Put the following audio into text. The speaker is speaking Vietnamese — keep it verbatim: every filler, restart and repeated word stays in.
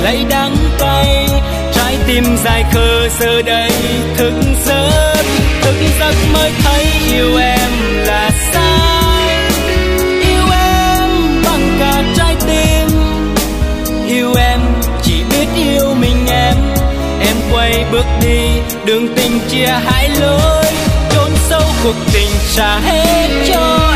lấy đắng cay. Trái tim dài khờ giờ đây thức giấc, thức giấc mới thấy yêu em là sai. Yêu em bằng cả trái tim, yêu em chỉ biết yêu mình em. Em quay bước đi, đường tình chia hai lối, chốn sâu cuộc tình trả hết cho